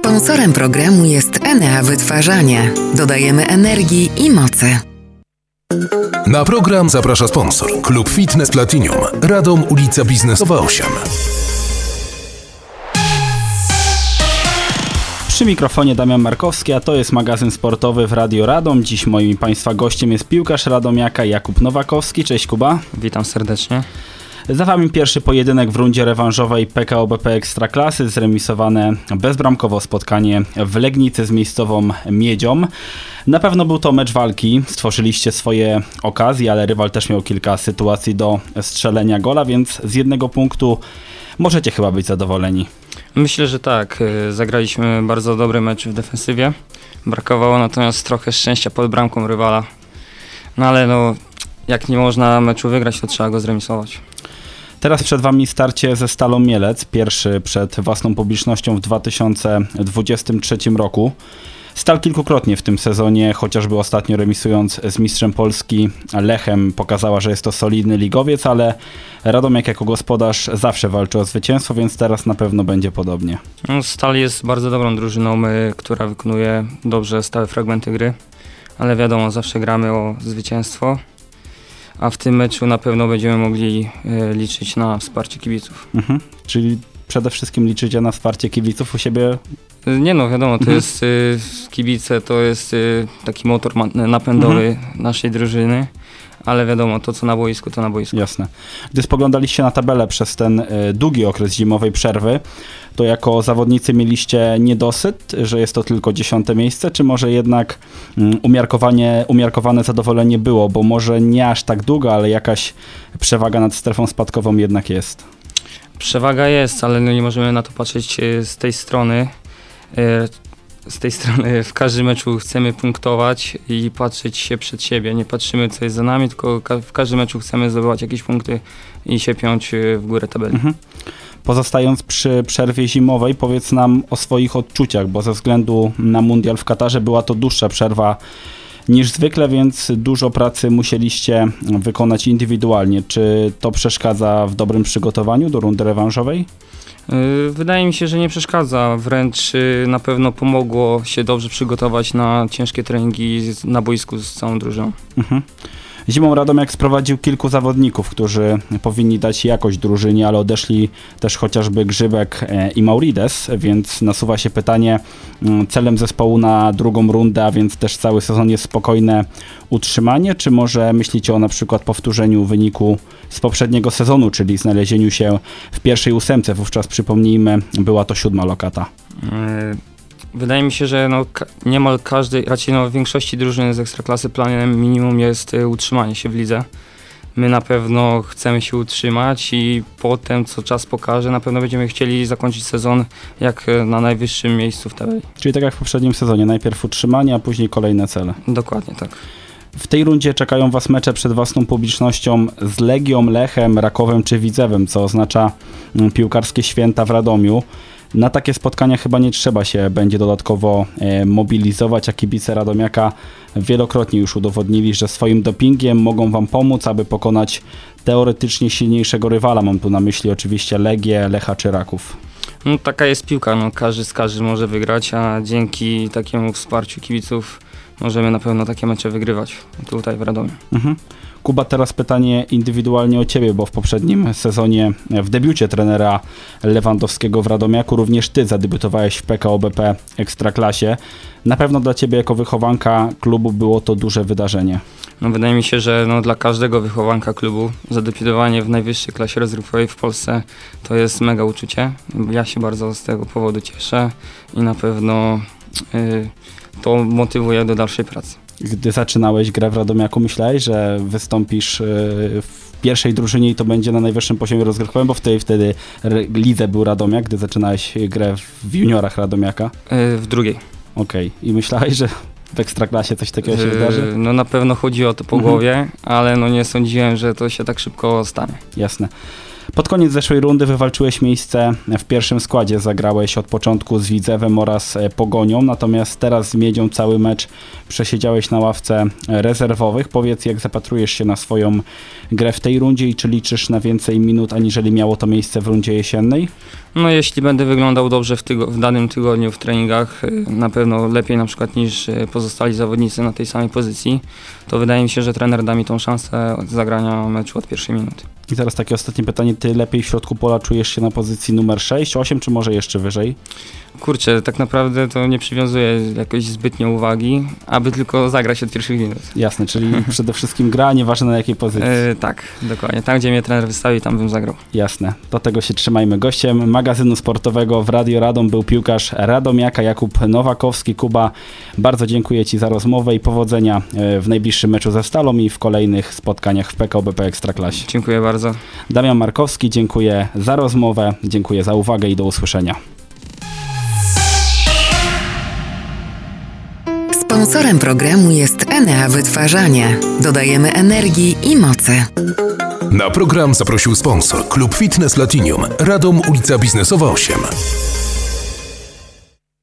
Sponsorem programu jest Enea Wytwarzanie. Dodajemy energii i mocy. Na program zaprasza sponsor. Klub Fitness Platinum. Radom, ulica Biznesowa 8. Przy mikrofonie Damian Markowski, a to jest magazyn sportowy w Radio Radom. Dziś moim Państwa gościem jest piłkarz radomiaka Jakub Nowakowski. Cześć Kuba. Witam serdecznie. Za Wami pierwszy pojedynek w rundzie rewanżowej PKO BP Ekstraklasy, zremisowane bezbramkowo spotkanie w Legnicy z miejscową Miedzią. Na pewno był to mecz walki, stworzyliście swoje okazje, ale rywal też miał kilka sytuacji do strzelenia gola, więc z jednego punktu możecie chyba być zadowoleni. Myślę, że tak. Zagraliśmy bardzo dobry mecz w defensywie. Brakowało natomiast trochę szczęścia pod bramką rywala. No ale jak nie można meczu wygrać, to trzeba go zremisować. Teraz przed Wami starcie ze Stalą Mielec, pierwszy przed własną publicznością w 2023 roku. Stal kilkukrotnie w tym sezonie, chociażby ostatnio remisując z mistrzem Polski Lechem, pokazała, że jest to solidny ligowiec, ale Radomiak jako gospodarz zawsze walczy o zwycięstwo, więc teraz na pewno będzie podobnie. Stal jest bardzo dobrą drużyną, która wykonuje dobrze stałe fragmenty gry, ale wiadomo, zawsze gramy o zwycięstwo. A w tym meczu na pewno będziemy mogli liczyć na wsparcie kibiców. Czyli przede wszystkim liczycie na wsparcie kibiców u siebie? Nie wiadomo, to jest kibice, to jest taki motor napędowy naszej drużyny, ale wiadomo, to co na boisku, to na boisku. Jasne. Gdy spoglądaliście na tabelę przez ten długi okres zimowej przerwy, to jako zawodnicy mieliście niedosyt, że jest to tylko 10. miejsce, czy może jednak umiarkowane zadowolenie było, bo może nie aż tak długo, ale jakaś przewaga nad strefą spadkową jednak jest? Przewaga jest, ale nie możemy na to patrzeć z tej strony. W każdym meczu chcemy punktować i patrzeć się przed siebie. Nie patrzymy, co jest za nami, tylko w każdym meczu chcemy zdobywać jakieś punkty i się piąć w górę tabeli. Pozostając przy przerwie zimowej, powiedz nam o swoich odczuciach, bo ze względu na mundial w Katarze była to dłuższa przerwa niż zwykle, więc dużo pracy musieliście wykonać indywidualnie. Czy to przeszkadza w dobrym przygotowaniu do rundy rewanżowej? Wydaje mi się, że nie przeszkadza, wręcz na pewno pomogło się dobrze przygotować na ciężkie treningi na boisku z całą drużyną. Zimą Radomiak sprowadził kilku zawodników, którzy powinni dać jakość drużynie, ale odeszli też chociażby Grzybek i Maurides, więc nasuwa się pytanie, celem zespołu na drugą rundę, a więc też cały sezon jest spokojne utrzymanie, czy może myślicie o na przykład powtórzeniu wyniku z poprzedniego sezonu, czyli znalezieniu się w pierwszej 8, wówczas przypomnijmy, była to 7. lokata. Wydaje mi się, że niemal każdej, raczej w większości drużyn z Ekstraklasy planem minimum jest utrzymanie się w lidze. My na pewno chcemy się utrzymać i potem, co czas pokaże, na pewno będziemy chcieli zakończyć sezon jak na najwyższym miejscu w tabeli. Czyli tak jak w poprzednim sezonie, najpierw utrzymanie, a później kolejne cele. Dokładnie tak. W tej rundzie czekają Was mecze przed własną publicznością z Legią, Lechem, Rakowem czy Widzewem, co oznacza piłkarskie święta w Radomiu. Na takie spotkania chyba nie trzeba się będzie dodatkowo mobilizować, a kibice Radomiaka wielokrotnie już udowodnili, że swoim dopingiem mogą Wam pomóc, aby pokonać teoretycznie silniejszego rywala. Mam tu na myśli oczywiście Legię, Lecha czy Raków. Taka jest piłka, każdy z każdym może wygrać, a dzięki takiemu wsparciu kibiców możemy na pewno takie mecze wygrywać tutaj w Radomiu. Kuba, teraz pytanie indywidualnie o Ciebie, bo w poprzednim sezonie w debiucie trenera Lewandowskiego w Radomiaku również Ty zadebiutowałeś w PKO BP Ekstraklasie. Na pewno dla Ciebie jako wychowanka klubu było to duże wydarzenie. Wydaje mi się, że dla każdego wychowanka klubu zadebiutowanie w najwyższej klasie rozgrywkowej w Polsce to jest mega uczucie. Ja się bardzo z tego powodu cieszę i na pewno to motywuje do dalszej pracy. Gdy zaczynałeś grę w Radomiaku, myślałeś, że wystąpisz w pierwszej drużynie i to będzie na najwyższym poziomie rozgrywkowym, bo wtedy lidze był Radomiak, gdy zaczynałeś grę w juniorach Radomiaka? W drugiej. Okej. I myślałeś, że w Ekstraklasie coś takiego się wydarzy? Na pewno chodzi o to po głowie, ale nie sądziłem, że to się tak szybko stanie. Jasne. Pod koniec zeszłej rundy wywalczyłeś miejsce w pierwszym składzie, zagrałeś od początku z Widzewem oraz Pogonią, natomiast teraz z Miedzią cały mecz przesiedziałeś na ławce rezerwowych. Powiedz, jak zapatrujesz się na swoją grę w tej rundzie i czy liczysz na więcej minut, aniżeli miało to miejsce w rundzie jesiennej? No jeśli będę wyglądał dobrze w danym tygodniu w treningach, na pewno lepiej na przykład niż pozostali zawodnicy na tej samej pozycji, to wydaje mi się, że trener da mi tą szansę zagrania meczu od pierwszej minuty. I teraz takie ostatnie pytanie, ty lepiej w środku pola czujesz się na pozycji numer 6, 8 czy może jeszcze wyżej? Kurczę, tak naprawdę to nie przywiązuję jakoś zbytnio uwagi, aby tylko zagrać od pierwszych minut. Jasne, czyli przede wszystkim gra, nieważne na jakiej pozycji. Tak, dokładnie. Tam, gdzie mnie trener wystawi, tam bym zagrał. Jasne, do tego się trzymajmy. Gościem magazynu sportowego w Radio Radom był piłkarz Radomiaka Jakub Nowakowski. Kuba, bardzo dziękuję Ci za rozmowę i powodzenia w najbliższym meczu ze Stalą i w kolejnych spotkaniach w PKO BP Ekstraklasie. Dziękuję bardzo. Damian Markowski, dziękuję za rozmowę, dziękuję za uwagę i do usłyszenia. Sponsorem programu jest Enea Wytwarzanie. Dodajemy energii i mocy. Na program zaprosił sponsor Klub Fitness Latinium, Radom, ulica Biznesowa 8.